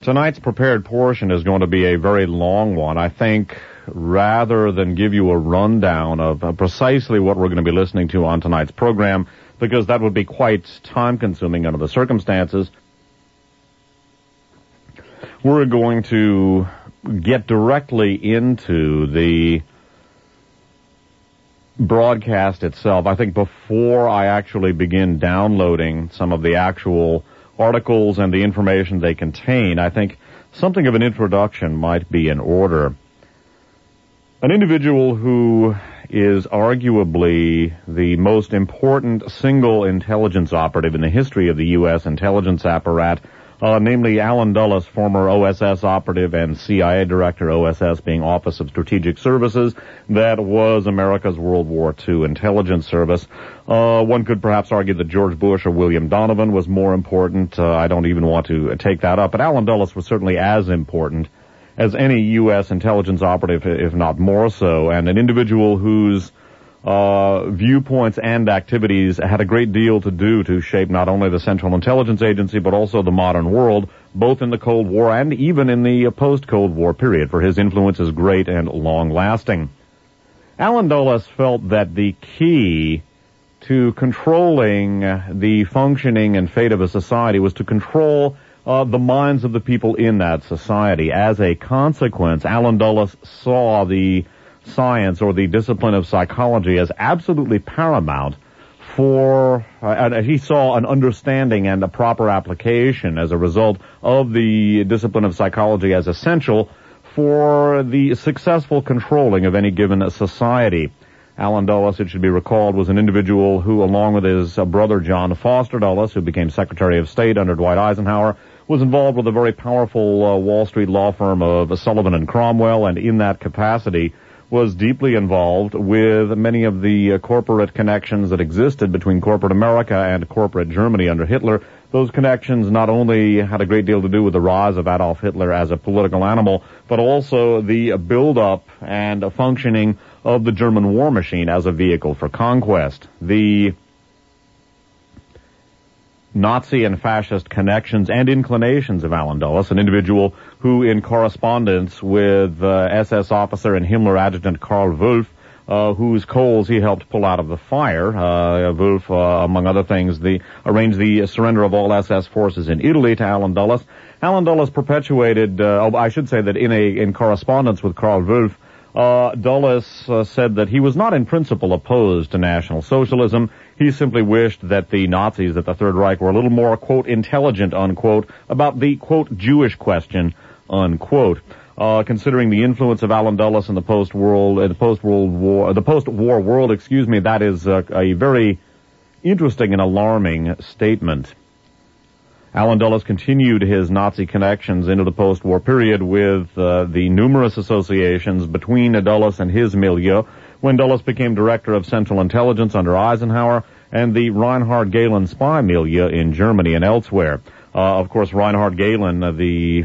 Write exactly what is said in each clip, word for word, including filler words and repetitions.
Tonight's prepared portion is going to be a very long one. I think rather than give you a rundown of uh, precisely what we're going to be listening to on tonight's program, because that would be quite time-consuming under the circumstances, we're going to get directly into the broadcast itself. I think before I actually begin downloading some of the actual articles and the information they contain, I think something of an introduction might be in order. An individual who is arguably the most important single intelligence operative in the history of the U S intelligence apparatus, uh, namely Alan Dulles, former O S S operative and C I A director, O S S being Office of Strategic Services, that was America's World War Two intelligence service. Uh, one could perhaps argue that George Bush or William Donovan was more important. Uh, I don't even want to take that up, but Alan Dulles was certainly as important as any U S intelligence operative, if not more so, and an individual whose uh viewpoints and activities had a great deal to do to shape not only the Central Intelligence Agency, but also the modern world, both in the Cold War and even in the post-Cold War period, for his influence is great and long-lasting. Alan Dulles felt that the key to controlling the functioning and fate of a society was to control uh, the minds of the people in that society. As a consequence, Alan Dulles saw the science or the discipline of psychology as absolutely paramount for, uh, and he saw an understanding and a proper application as a result of the discipline of psychology as essential for the successful controlling of any given society. Alan Dulles, it should be recalled, was an individual who, along with his uh, brother John Foster Dulles, who became Secretary of State under Dwight Eisenhower, was involved with a very powerful uh, Wall Street law firm of Sullivan and Cromwell, and in that capacity was deeply involved with many of the uh, corporate connections that existed between corporate America and corporate Germany under Hitler. Those connections not only had a great deal to do with the rise of Adolf Hitler as a political animal, but also the build-up and functioning of the German war machine as a vehicle for conquest. The Nazi and fascist connections and inclinations of Alan Dulles, an individual who, in correspondence with uh, S S officer and Himmler adjutant Karl Wolff, uh, whose coals he helped pull out of the fire, uh, Wolff, uh, among other things, the, arranged the surrender of all S S forces in Italy to Alan Dulles. Alan Dulles perpetuated, uh, oh, I should say that in a in correspondence with Karl Wolff, Uh, Dulles uh, said that he was not in principle opposed to National Socialism. He simply wished that the Nazis, that the Third Reich, were a little more, quote, intelligent, unquote, about the, quote, Jewish question, unquote. Uh, considering the influence of Alan Dulles in the post-world, uh, the post-world war, the post-war world, excuse me, that is uh, a very interesting and alarming statement. Alan Dulles continued his Nazi connections into the post-war period with uh, the numerous associations between Dulles and his milieu when Dulles became director of Central Intelligence under Eisenhower, and the Reinhard Gehlen spy milieu in Germany and elsewhere. Uh, of course, Reinhard Gehlen, uh, the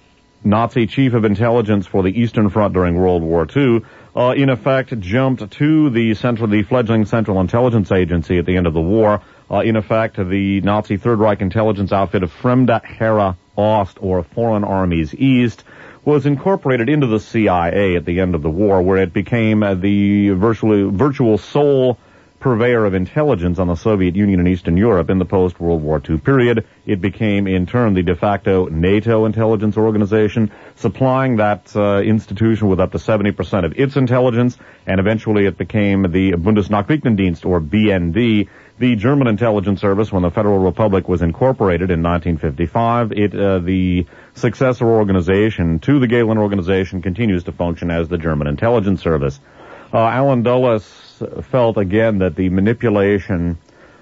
Nazi chief of intelligence for the Eastern Front during World War Two, uh, in effect jumped to the central, the fledgling Central Intelligence Agency at the end of the war. Uh, in effect, the Nazi Third Reich intelligence outfit of Fremde Heere Ost, or Foreign Armies East, was incorporated into the C I A at the end of the war, where it became uh, the virtually, virtual sole purveyor of intelligence on the Soviet Union and Eastern Europe in the post-World War Two period. It became, in turn, the de facto NATO intelligence organization, supplying that uh, institution with up to seventy percent of its intelligence, and eventually it became the Bundesnachrichtendienst, or B N D, the German intelligence service when the Federal Republic was incorporated in nineteen fifty-five. It, uh, the successor organization to the Gehlen organization, continues to function as the German intelligence service. Uh, Alan Dulles felt again that the manipulation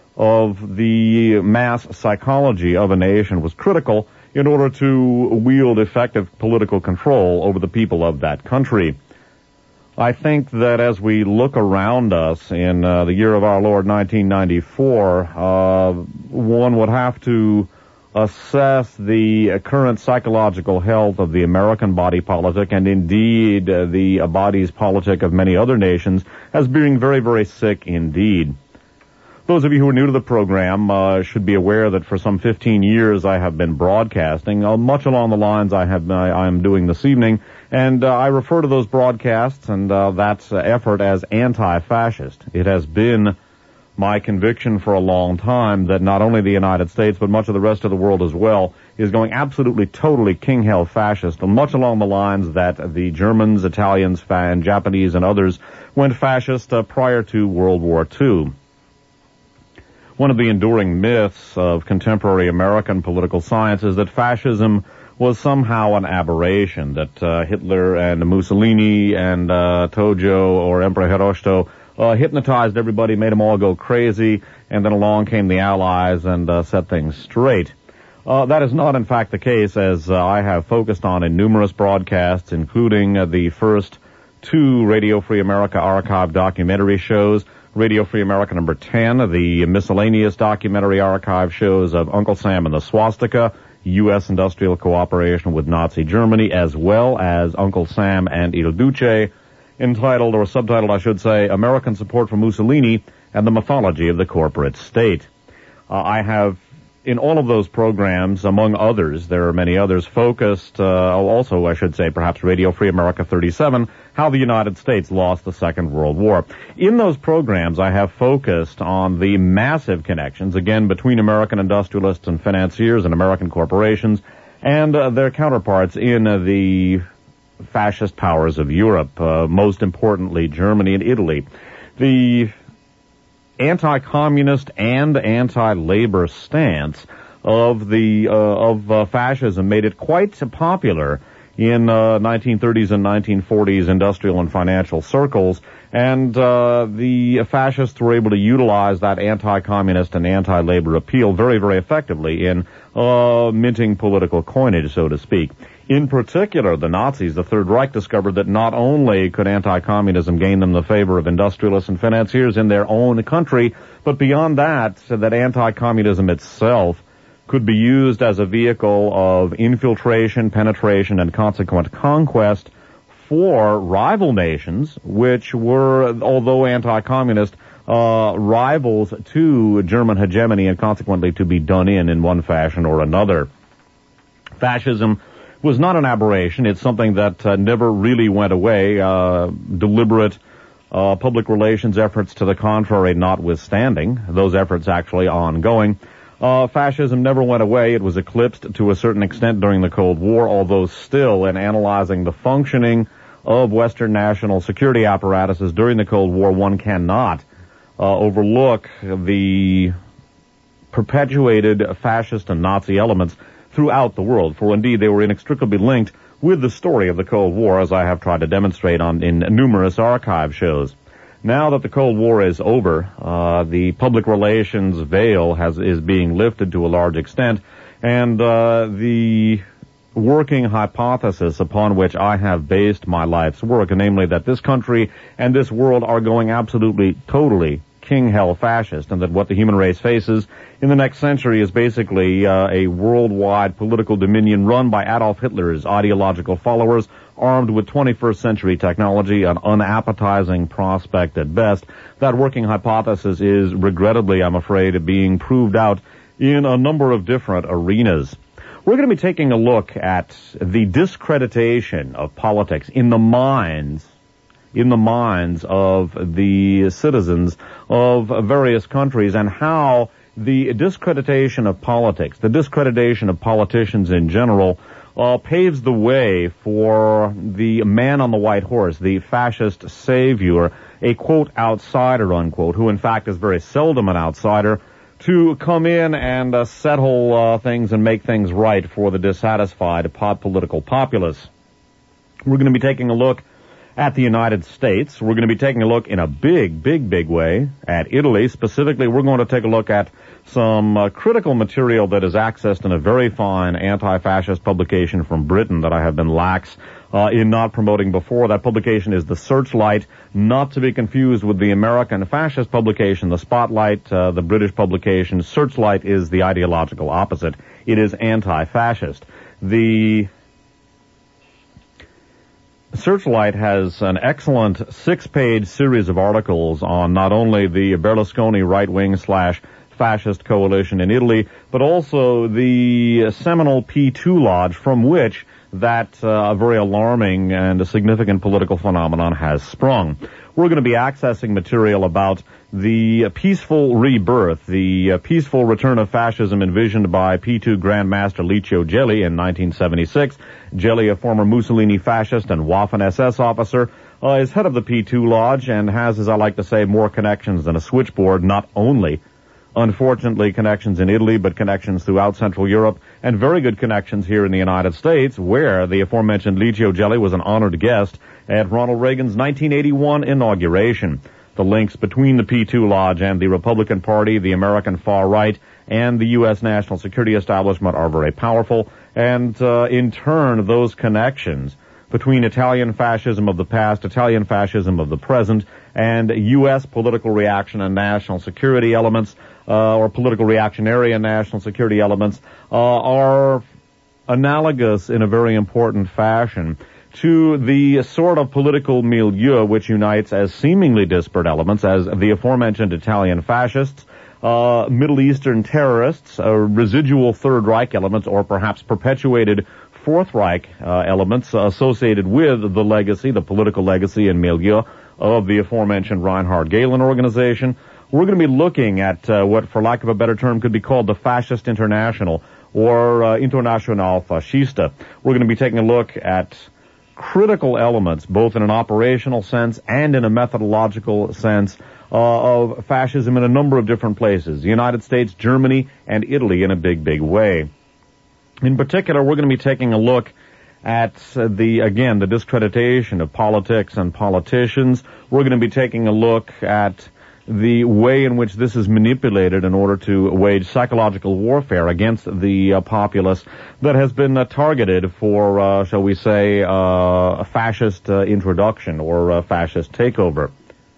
of the mass psychology of a nation was critical in order to wield effective political control over the people of that country. I think that as we look around us in uh, the year of our Lord nineteen ninety-four, uh, one would have to assess the current psychological health of the American body politic, and indeed uh, the uh, bodies politic of many other nations, as being very, very sick indeed. Those of you who are new to the program uh, should be aware that for some fifteen years I have been broadcasting, uh, much along the lines I have I, I am doing this evening, and uh, I refer to those broadcasts and uh, that uh, effort as anti-fascist. It has been my conviction for a long time that not only the United States, but much of the rest of the world as well, is going absolutely, totally king-hell fascist, much along the lines that the Germans, Italians, and Japanese and others went fascist uh, prior to World War Two. One of the enduring myths of contemporary American political science is that fascism was somehow an aberration, that uh, Hitler and Mussolini and uh, Tojo or Emperor Hirohito uh, hypnotized everybody, made them all go crazy, and then along came the Allies and uh, set things straight. Uh, that is not, in fact, the case, as uh, I have focused on in numerous broadcasts, including uh, the first two Radio Free America archive documentary shows, Radio Free America number ten, the miscellaneous documentary archive shows of Uncle Sam and the Swastika, U S industrial cooperation with Nazi Germany, as well as Uncle Sam and Il Duce, entitled, or subtitled, I should say, American Support for Mussolini and the Mythology of the Corporate State. Uh, I have, in all of those programs, among others, there are many others, focused, uh, also, I should say, perhaps Radio Free America thirty-seven, how the United States lost the Second World War. In those programs, I have focused on the massive connections, again, between American industrialists and financiers and American corporations and uh, their counterparts in uh, the fascist powers of Europe, uh, most importantly, Germany and Italy. The anti-communist and anti-labor stance of the uh, of uh, fascism made it quite popular in uh, nineteen thirties and nineteen forties industrial and financial circles, and uh, the fascists were able to utilize that anti-communist and anti-labor appeal very, very effectively in uh, minting political coinage, so to speak. In particular, the Nazis, the Third Reich, discovered that not only could anti-communism gain them the favor of industrialists and financiers in their own country, but beyond that, that anti-communism itself could be used as a vehicle of infiltration, penetration, and consequent conquest for rival nations, which were, although anti-communist, uh, rivals to German hegemony and consequently to be done in in one fashion or another. Fascism was not an aberration. It's something that uh, never really went away. Uh, deliberate uh, public relations efforts to the contrary notwithstanding, those efforts actually ongoing. Uh, fascism never went away. It was eclipsed to a certain extent during the Cold War, although still, in analyzing the functioning of Western national security apparatuses during the Cold War, one cannot uh, overlook the perpetuated fascist and Nazi elements throughout the world, for indeed they were inextricably linked with the story of the Cold War, as I have tried to demonstrate on in numerous archive shows. Now that the Cold War is over, uh, the public relations veil has is being lifted to a large extent, and uh, the working hypothesis upon which I have based my life's work, namely that this country and this world are going absolutely, totally king-hell fascist, and that what the human race faces in the next century is basically uh, a worldwide political dominion run by Adolf Hitler's ideological followers, armed with twenty-first century technology, an unappetizing prospect at best. That working hypothesis is regrettably, I'm afraid, being proved out in a number of different arenas. We're going to be taking a look at the discreditation of politics in the minds in the minds of the citizens of various countries, and how the discreditation of politics, the discreditation of politicians in general, uh, paves the way for the man on the white horse, the fascist savior, a quote outsider, unquote, who in fact is very seldom an outsider, to come in and uh, settle uh, things and make things right for the dissatisfied pop political populace. We're going to be taking a look at the United States. We're going to be taking a look in a big, big, big way at Italy. Specifically, we're going to take a look at some uh, critical material that is accessed in a very fine anti-fascist publication from Britain that I have been lax uh, in not promoting before. That publication is The Searchlight, not to be confused with the American fascist publication, The Spotlight. Uh, the British publication, Searchlight, is the ideological opposite. It is anti-fascist. The Searchlight has an excellent six-page series of articles on not only the Berlusconi right-wing slash fascist coalition in Italy, but also the seminal P two Lodge from which that uh, very alarming and a significant political phenomenon has sprung. We're going to be accessing material about the peaceful rebirth, the uh, peaceful return of fascism envisioned by P two Grandmaster Licio Gelli in nineteen seventy-six. Gelli, a former Mussolini fascist and Waffen-S S officer, uh, is head of the P two Lodge and has, as I like to say, more connections than a switchboard, not only unfortunately connections in Italy, but connections throughout Central Europe, and very good connections here in the United States, where the aforementioned Licio Gelli was an honored guest at Ronald Reagan's nineteen eighty-one inauguration. The links between the P two Lodge and the Republican Party, the American far right, and the U S national security establishment are very powerful, and uh, in turn, those connections between Italian fascism of the past, Italian fascism of the present, and U S political reaction and national security elements, uh, or political reactionary and national security elements, uh, are analogous in a very important fashion to the sort of political milieu which unites as seemingly disparate elements as the aforementioned Italian fascists, uh, Middle Eastern terrorists, uh, residual Third Reich elements, or perhaps perpetuated Fourth Reich uh, elements associated with the legacy, the political legacy and milieu of the aforementioned Reinhard Gehlen organization. We're going to be looking at uh, what, for lack of a better term, could be called the Fascist International, or uh, Internacional Fascista. We're going to be taking a look at critical elements, both in an operational sense and in a methodological sense, uh, of fascism in a number of different places. The United States, Germany, and Italy in a big, big way. In particular, we're going to be taking a look at uh, the, again, the discreditation of politics and politicians. We're going to be taking a look at the way in which this is manipulated in order to wage psychological warfare against the uh, populace that has been uh, targeted for, uh, shall we say, uh, a fascist uh, introduction or a fascist takeover.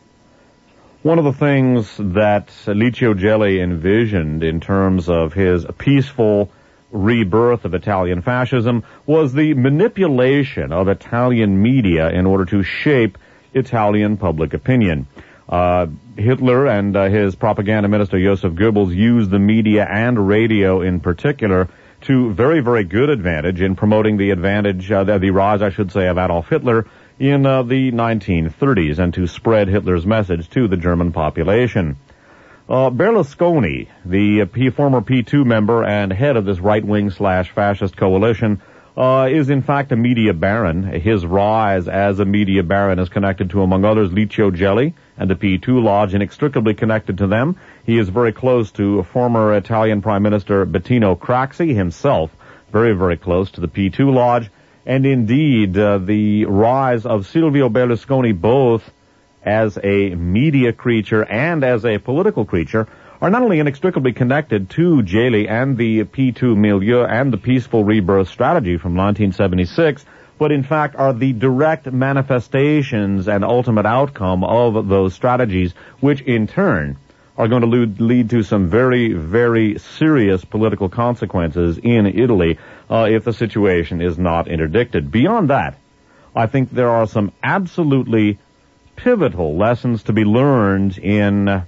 One of the things that Licio Gelli envisioned in terms of his peaceful rebirth of Italian fascism was the manipulation of Italian media in order to shape Italian public opinion. Uh, Hitler and uh, his propaganda minister Joseph Goebbels used the media and radio in particular to very, very good advantage in promoting the advantage, uh, the, the rise, I should say, of Adolf Hitler in uh, the nineteen thirties and to spread Hitler's message to the German population. Uh, Berlusconi, the uh, P, former P two member and head of this right-wing slash fascist coalition, uh, is in fact a media baron. His rise as a media baron is connected to, among others, Licio Gelli and the P two Lodge, inextricably connected to them. He is very close to former Italian Prime Minister Bettino Craxi himself, very, very close to the P two Lodge. And indeed, uh, the rise of Silvio Berlusconi, both as a media creature and as a political creature, are not only inextricably connected to Gelli and the P two milieu and the peaceful rebirth strategy from nineteen seventy-six, but in fact are the direct manifestations and ultimate outcome of those strategies, which in turn are going to lead to some very, very serious political consequences in Italy uh, if the situation is not interdicted. Beyond that, I think there are some absolutely pivotal lessons to be learned in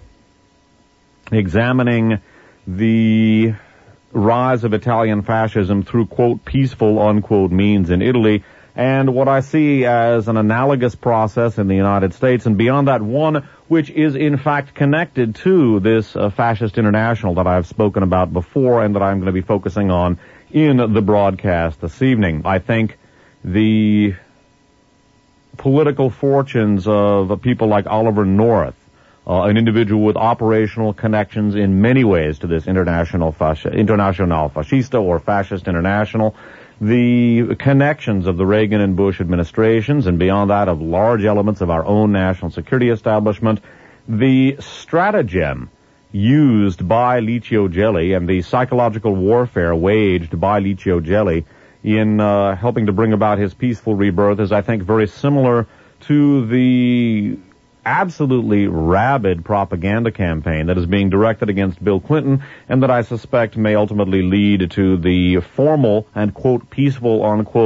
examining the rise of Italian fascism through, quote, peaceful, unquote, means in Italy, and what I see as an analogous process in the United States, and beyond that, one which is in fact connected to this uh, fascist international that I've spoken about before and that I'm going to be focusing on in the broadcast this evening. I think the political fortunes of people like Oliver North, uh, an individual with operational connections in many ways to this international fasc- Internacional Fascista or Fascist International, the connections of the Reagan and Bush administrations, and beyond that of large elements of our own national security establishment, the stratagem used by Licio Gelli and the psychological warfare waged by Licio Gelli in uh, helping to bring about his peaceful rebirth is, I think, very similar to the absolutely rabid propaganda campaign that is being directed against Bill Clinton and that I suspect may ultimately lead to the formal and, quote, peaceful, unquote,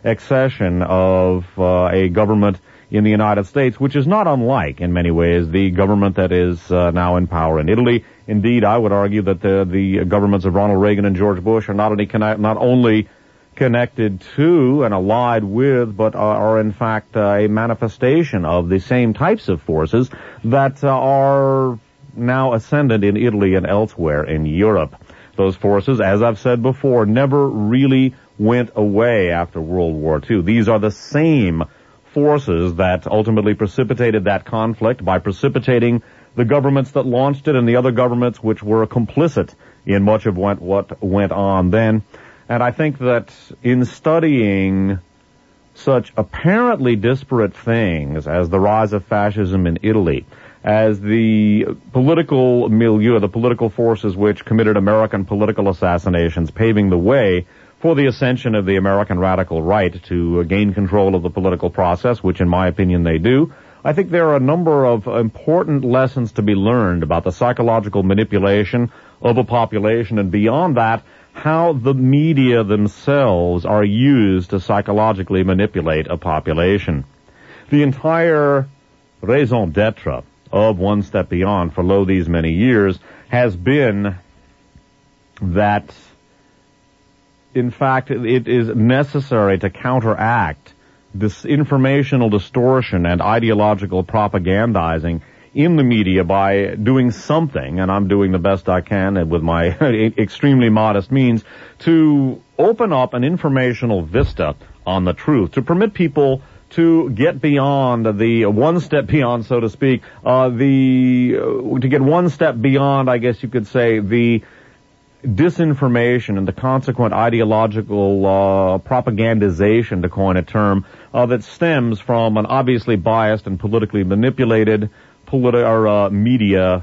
accession of uh, a government in the United States, which is not unlike, in many ways, the government that is uh, now in power in Italy. Indeed, I would argue that the, the governments of Ronald Reagan and George Bush are not only, connect, not only connected to and allied with, but are, are in fact uh, a manifestation of the same types of forces that uh, are now ascendant in Italy and elsewhere in Europe. Those forces, as I've said before, never really went away after World War Two. These are the same forces that ultimately precipitated that conflict by precipitating the governments that launched it and the other governments which were complicit in much of what, what went on then. And I think that in studying such apparently disparate things as the rise of fascism in Italy, as the political milieu, the political forces which committed American political assassinations, paving the way for the ascension of the American radical right to gain control of the political process, which in my opinion they do, I think there are a number of important lessons to be learned about the psychological manipulation of a population, and beyond that, how the media themselves are used to psychologically manipulate a population. The entire raison d'etre of One Step Beyond for lo these many years has been that, in fact, it is necessary to counteract this informational distortion and ideological propagandizing in the media by doing something, and I'm doing the best I can with my extremely modest means, to open up an informational vista on the truth, to permit people to get beyond the one step beyond, so to speak, uh, the, uh, to get one step beyond, I guess you could say, the disinformation and the consequent ideological uh, propagandization, to coin a term, uh, that stems from an obviously biased and politically manipulated politi- or, uh, media,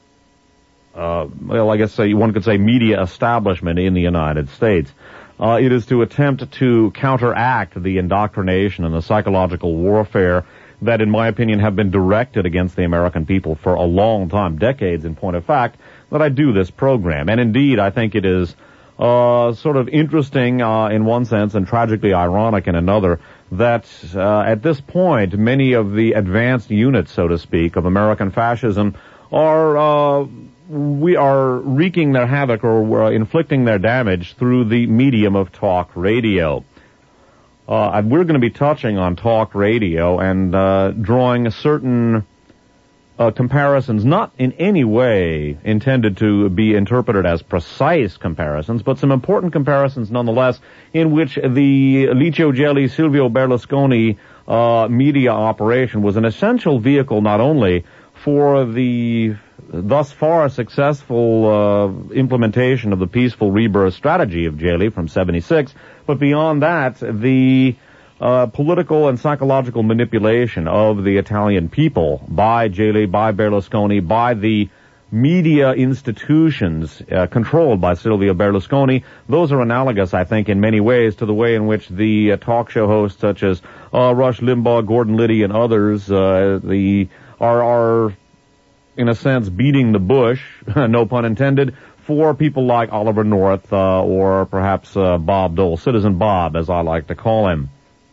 uh, well, I guess uh, one could say media establishment in the United States. Uh, it is to attempt to counteract the indoctrination and the psychological warfare that, in my opinion, have been directed against the American people for a long time, decades in point of fact, that I do this program. And indeed, I think it is uh sort of interesting uh in one sense and tragically ironic in another that uh at this point, many of the advanced units, so to speak, of American fascism are uh we are wreaking their havoc or uh, inflicting their damage through the medium of talk radio. Uh, we're going to be touching on talk radio and uh, drawing certain uh, comparisons, not in any way intended to be interpreted as precise comparisons, but some important comparisons nonetheless, in which the Licio Gelli, Silvio Berlusconi uh, media operation was an essential vehicle not only for the thus far successful uh, implementation of the peaceful rebirth strategy of Gelli from seventy-six, but beyond that, the uh, political and psychological manipulation of the Italian people by Gelli, by Berlusconi, by the media institutions uh, controlled by Silvio Berlusconi. Those are analogous, I think, in many ways to the way in which the uh, talk show hosts such as uh, Rush Limbaugh, Gordon Liddy, and others uh, the are are in a sense, beating the bush, no pun intended, for people like Oliver North, uh, or perhaps, uh, Bob Dole, Citizen Bob, as I like to call him.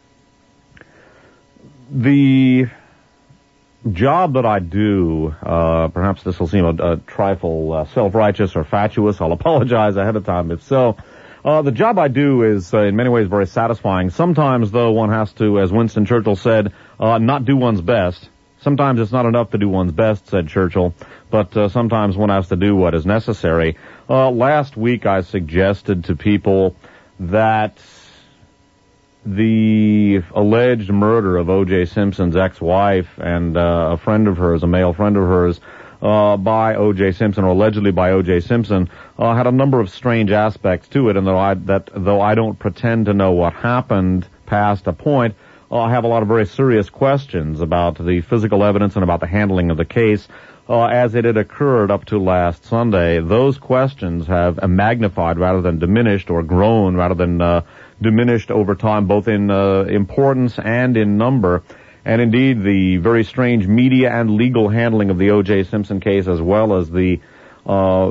The job that I do, uh, perhaps this will seem a, a trifle uh, self-righteous or fatuous. I'll apologize ahead of time if so. Uh, the job I do is, uh, in many ways, very satisfying. Sometimes, though, one has to, as Winston Churchill said, uh, not do one's best. Sometimes it's not enough to do one's best, said Churchill, but uh, sometimes one has to do what is necessary. Uh, last week I suggested to people that the alleged murder of O J Simpson's ex-wife and uh, a friend of hers, a male friend of hers, uh, by O J Simpson, or allegedly by O J Simpson, uh, had a number of strange aspects to it, and though I, that, though I don't pretend to know what happened past a point, I have a lot of very serious questions about the physical evidence and about the handling of the case uh, as it had occurred up to last Sunday. Those questions have magnified rather than diminished, or grown rather than uh, diminished over time, both in uh, importance and in number. And indeed, the very strange media and legal handling of the O J Simpson case, as well as the uh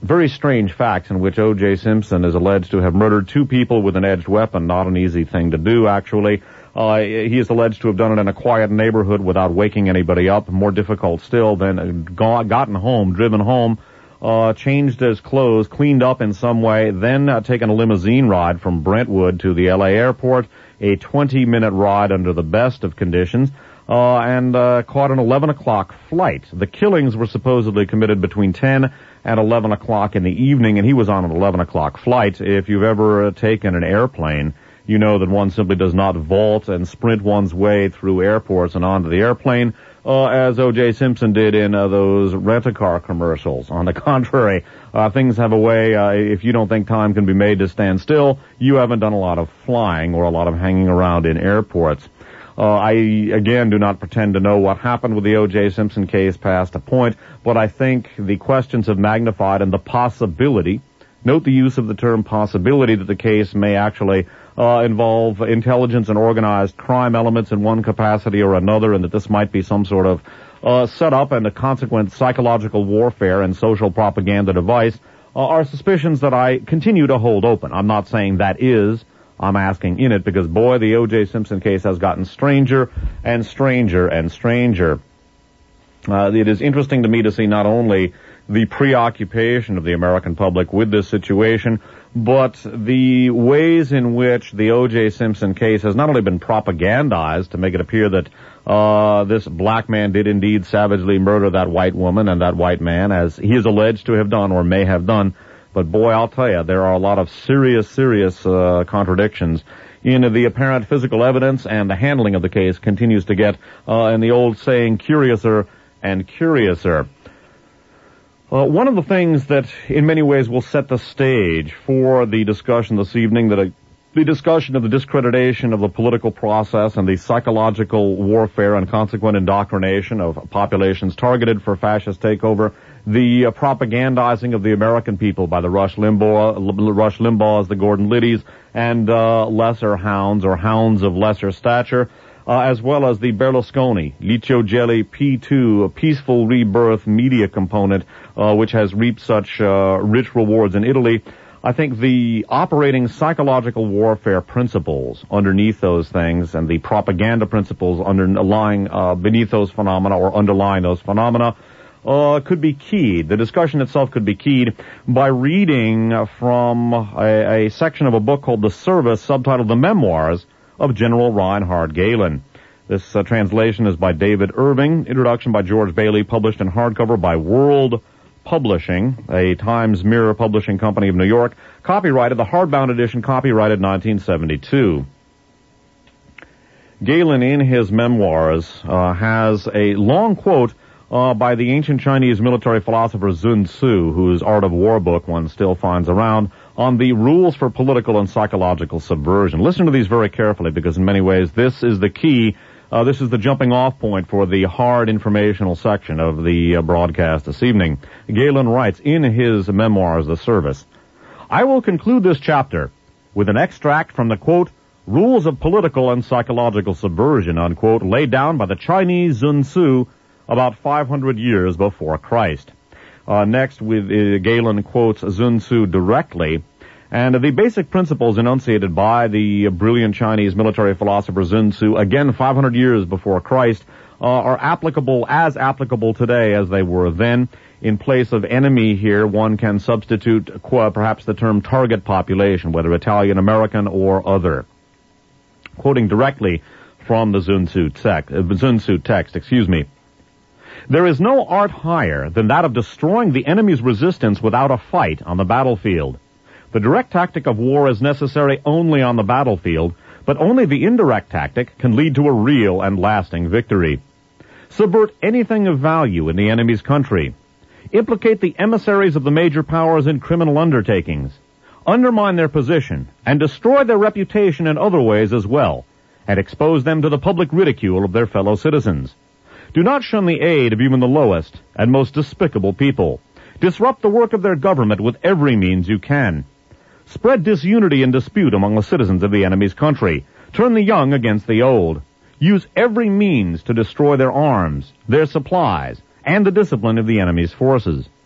very strange facts in which O J. Simpson is alleged to have murdered two people with an edged weapon. Not an easy thing to do, actually. Uh, he is alleged to have done it in a quiet neighborhood without waking anybody up. More difficult still than uh, gotten home, driven home, uh, changed his clothes, cleaned up in some way, then uh, taken a limousine ride from Brentwood to the L A airport, a twenty-minute ride under the best of conditions, uh, and uh, caught an eleven o'clock flight. The killings were supposedly committed between ten and eleven o'clock in the evening, and he was on an eleven o'clock flight. If you've ever uh, taken an airplane, you know that one simply does not vault and sprint one's way through airports and onto the airplane, uh, as O J. Simpson did in uh, those rent-a-car commercials. On the contrary, uh, things have a way, uh, if you don't think time can be made to stand still, you haven't done a lot of flying or a lot of hanging around in airports. Uh, I, again, do not pretend to know what happened with the O J. Simpson case past a point, but I think the questions have magnified and the possibility, note the use of the term possibility, that the case may actually uh, involve intelligence and organized crime elements in one capacity or another, and that this might be some sort of uh, setup and a consequent psychological warfare and social propaganda device, uh, are suspicions that I continue to hold open. I'm not saying that is. I'm asking in it because, boy, the O J. Simpson case has gotten stranger and stranger and stranger. Uh, it is interesting to me to see not only the preoccupation of the American public with this situation, but the ways in which the O J. Simpson case has not only been propagandized to make it appear that uh this black man did indeed savagely murder that white woman and that white man, as he is alleged to have done or may have done, but boy, I'll tell you, there are a lot of serious, serious uh contradictions in the apparent physical evidence, and the handling of the case continues to get, uh in the old saying, curiouser and curiouser. Uh, one of the things that in many ways will set the stage for the discussion this evening, that a, the discussion of the discreditation of the political process and the psychological warfare and consequent indoctrination of populations targeted for fascist takeover, the uh, propagandizing of the American people by the Rush Limbaugh, L- Rush Limbaughs, the Gordon Liddies, and uh, lesser hounds or hounds of lesser stature, Uh, as well as the Berlusconi, Licio Gelli P two, a peaceful rebirth media component, uh, which has reaped such uh, rich rewards in Italy. I think the operating psychological warfare principles underneath those things and the propaganda principles underlying uh, beneath those phenomena or underlying those phenomena uh, could be keyed. The discussion itself could be keyed by reading from a, a section of a book called The Service, subtitled The Memoirs of General Reinhard Gehlen. This uh, translation is by David Irving, introduction by George Bailey, published in hardcover by World Publishing, a Times Mirror publishing company of New York, copyrighted, the hardbound edition, copyrighted nineteen seventy-two. Gehlen, in his memoirs, uh, has a long quote uh, by the ancient Chinese military philosopher Sun Tzu, whose Art of War book one still finds around, on the rules for political and psychological subversion. Listen to these very carefully, because in many ways this is the key, uh, this is the jumping off point for the hard informational section of the uh, broadcast this evening. Gehlen writes in his memoirs, The Service, I will conclude this chapter with an extract from the, quote, rules of political and psychological subversion, unquote, laid down by the Chinese Sun Tzu about five hundred years before Christ. Uh, next, with uh, Gehlen quotes Sun Tzu directly, and uh, the basic principles enunciated by the uh, brilliant Chinese military philosopher Sun Tzu, again five hundred years before Christ, uh, are applicable, as applicable today as they were then. In place of enemy here, one can substitute uh, perhaps the term target population, whether Italian American or other. Quoting directly from the Sun Tzu text, uh, Sun Tzu text, excuse me. There is no art higher than that of destroying the enemy's resistance without a fight on the battlefield. The direct tactic of war is necessary only on the battlefield, but only the indirect tactic can lead to a real and lasting victory. Subvert anything of value in the enemy's country. Implicate the emissaries of the major powers in criminal undertakings. Undermine their position and destroy their reputation in other ways as well, and expose them to the public ridicule of their fellow citizens. Do not shun the aid of even the lowest and most despicable people. Disrupt the work of their government with every means you can. Spread disunity and dispute among the citizens of the enemy's country. Turn the young against the old. Use every means to destroy their arms, their supplies, and the discipline of the enemy's forces.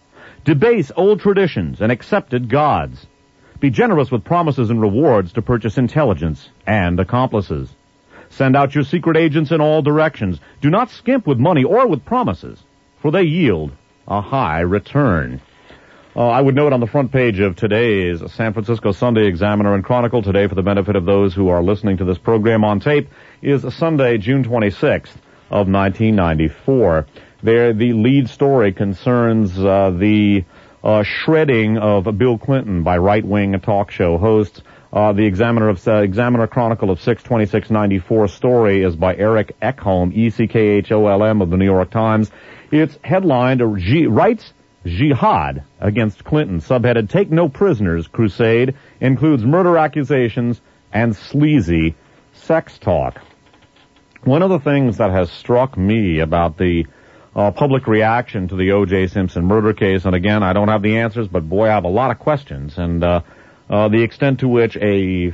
Debase old traditions and accepted gods. Be generous with promises and rewards to purchase intelligence and accomplices. Send out your secret agents in all directions. Do not skimp with money or with promises, for they yield a high return. Uh, I would note on the front page of today's San Francisco Sunday Examiner and Chronicle today, for the benefit of those who are listening to this program on tape, is Sunday, June twenty-sixth of nineteen ninety-four. There, the lead story concerns uh, the uh, shredding of Bill Clinton by right-wing talk show hosts. Uh, the Examiner of uh, Examiner Chronicle of six twenty-six ninety-four story is by Eric Eckholm, E C K H O L M of the New York Times. It's headlined, G- Writes Jihad Against Clinton. Subheaded, Take No Prisoners Crusade. Includes murder accusations and sleazy sex talk. One of the things that has struck me about the uh, public reaction to the O J. Simpson murder case, and again, I don't have the answers, but boy, I have a lot of questions, and uh, uh, the extent to which a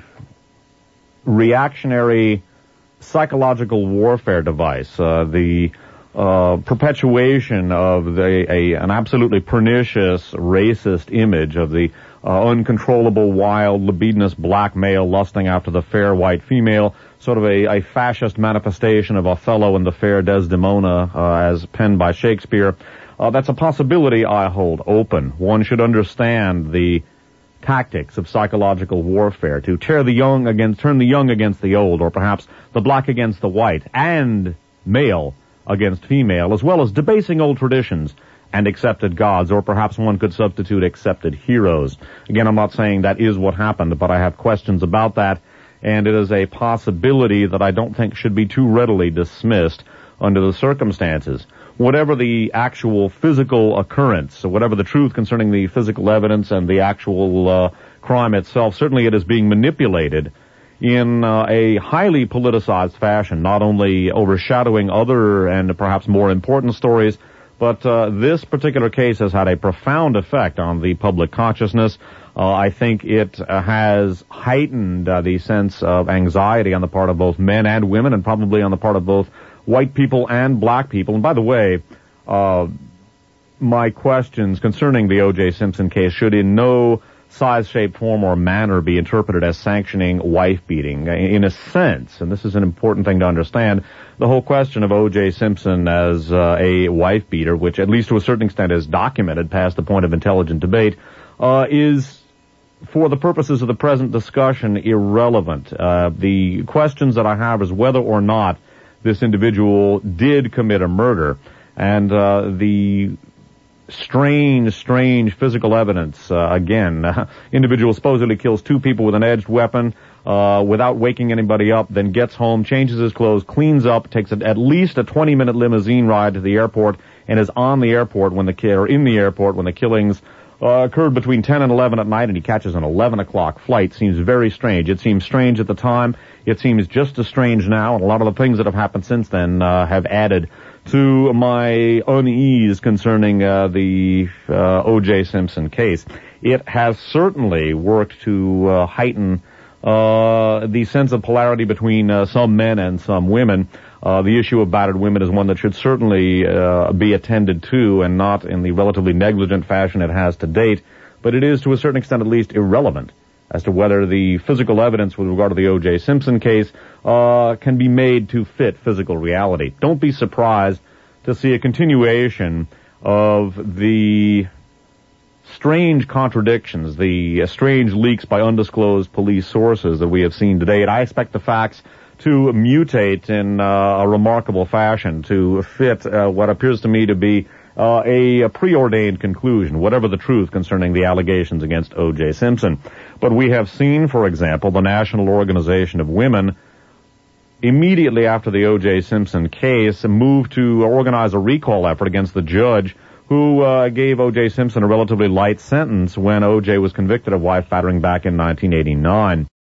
reactionary psychological warfare device, uh, the uh, perpetuation of the, a, an absolutely pernicious, racist image of the uh, uncontrollable, wild, libidinous black male lusting after the fair white female, sort of a, a fascist manifestation of Othello and the fair Desdemona, uh, as penned by Shakespeare. Uh, that's a possibility I hold open. One should understand the tactics of psychological warfare to tear the young against, turn the young against the old, or perhaps the black against the white, and male against female, as well as debasing old traditions and accepted gods, or perhaps one could substitute accepted heroes. Again, I'm not saying that is what happened, but I have questions about that, and it is a possibility that I don't think should be too readily dismissed under the circumstances. Whatever the actual physical occurrence, or whatever the truth concerning the physical evidence and the actual uh, crime itself, certainly it is being manipulated in uh, a highly politicized fashion, not only overshadowing other and perhaps more important stories, but uh, this particular case has had a profound effect on the public consciousness. Uh, I think it uh, has heightened uh, the sense of anxiety on the part of both men and women, and probably on the part of both white people and black people. And by the way, uh, my questions concerning the O J. Simpson case should in no size, shape, form, or manner be interpreted as sanctioning wife-beating. In a sense, and this is an important thing to understand, the whole question of O J. Simpson as uh, a wife-beater, which at least to a certain extent is documented past the point of intelligent debate, uh, is, for the purposes of the present discussion, irrelevant. Uh, the questions that I have is whether or not this individual did commit a murder, and uh, the strange, strange physical evidence. Uh, again, uh, individual supposedly kills two people with an edged weapon uh, without waking anybody up, then gets home, changes his clothes, cleans up, takes a, at least a twenty-minute limousine ride to the airport, and is on the airport when the or in the airport when the killings uh, occurred between ten and eleven at night, and he catches an eleven o'clock flight. Seems very strange. It seems strange at the time. It seems just as strange now, and a lot of the things that have happened since then uh, have added to my unease concerning uh, the uh, O J. Simpson case. It has certainly worked to uh, heighten uh, the sense of polarity between uh, some men and some women. Uh, the issue of battered women is one that should certainly uh, be attended to, and not in the relatively negligent fashion it has to date, but it is to a certain extent at least irrelevant as to whether the physical evidence with regard to the O J. Simpson case uh, can be made to fit physical reality. Don't be surprised to see a continuation of the strange contradictions, the uh, strange leaks by undisclosed police sources that we have seen today. And I expect the facts to mutate in uh, a remarkable fashion to fit uh, what appears to me to be Uh, a, a preordained conclusion, whatever the truth concerning the allegations against O J. Simpson. But we have seen, for example, the National Organization of Women, immediately after the O J. Simpson case, moved to organize a recall effort against the judge who uh, gave O J. Simpson a relatively light sentence when O J was convicted of wife battering back in nineteen eighty-nine.